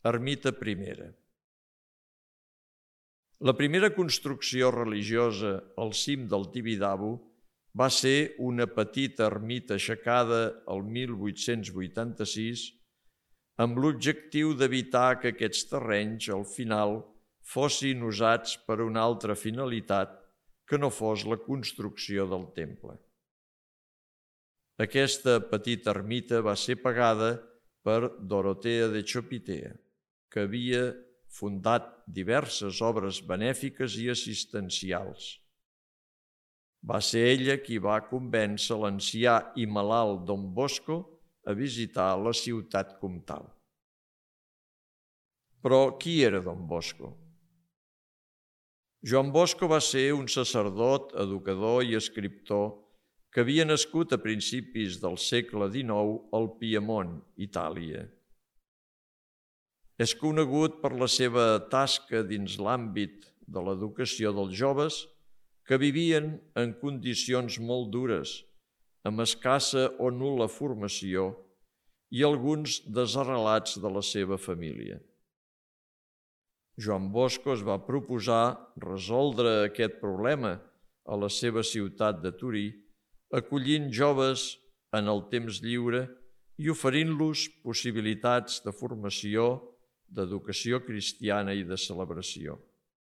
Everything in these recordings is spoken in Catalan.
Ermita primera. La primera construcció religiosa al cim del Tibidabo va ser una petita ermita aixecada el 1886 amb l'objectiu d'evitar que aquests terrenys, al final, fossin usats per una altra finalitat que no fos la construcció del temple. Aquesta petita ermita va ser pagada per Dorotea de Chopitea, que havia fundat diverses obres benèfiques i assistencials. Va ser ella qui va convèncer l'ancià i malalt Don Bosco a visitar la ciutat comtal. Però qui era Don Bosco? Joan Bosco va ser un sacerdot, educador i escriptor que havia nascut a principis del segle XIX al Piemont, Itàlia. És conegut per la seva tasca dins l'àmbit de l'educació dels joves que vivien en condicions molt dures, amb escassa o nul·la formació i alguns desarrelats de la seva família. Joan Bosco es va proposar resoldre aquest problema a la seva ciutat de Torí, acollint joves en el temps lliure i oferint-los possibilitats de formació, d'educació cristiana i de celebració.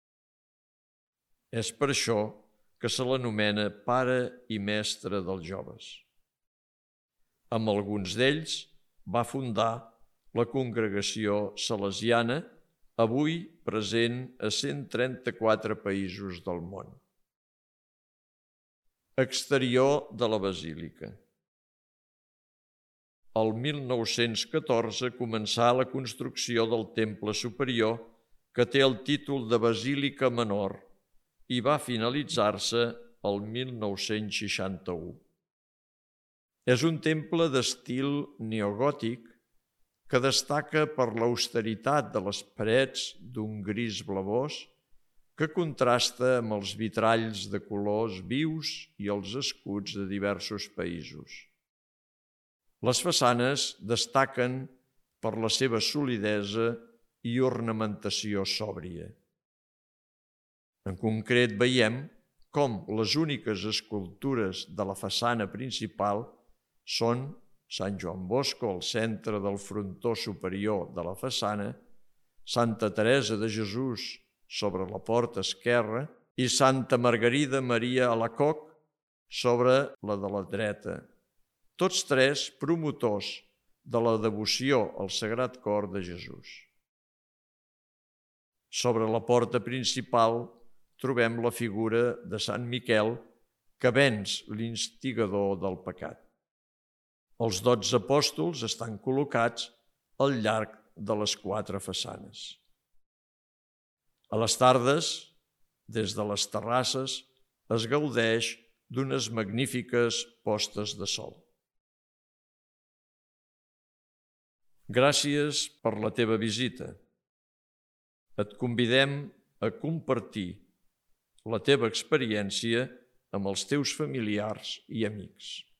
És per això que se l'anomena pare i mestre dels joves. Amb alguns d'ells va fundar la congregació salesiana, avui present a 134 països del món. Exterior de la basílica. El 1914 començà la construcció del temple superior, que té el títol de Basílica Menor, i va finalitzar-se el 1961. És un temple d'estil neogòtic que destaca per l'austeritat de les parets d'un gris blavós que contrasta amb els vitralls de colors vius i els escuts de diversos països. Les façanes destaquen per la seva solidesa i ornamentació sòbria. En concret, veiem com les úniques escultures de la façana principal són Sant Joan Bosco al centre del frontó superior de la façana, Santa Teresa de Jesús sobre la porta esquerra i Santa Margarida Maria Alacoc sobre la de la dreta, tots tres promotors de la devoció al Sagrat Cor de Jesús. Sobre la porta principal trobem la figura de Sant Miquel que venç l'instigador del pecat. Els 12 apòstols estan col·locats al llarg de les 4 façanes. A les tardes, des de les terrasses, es gaudeix d'unes magnífiques postes de sol. Gràcies per la teva visita. Et convidem a compartir la teva experiència amb els teus familiars i amics.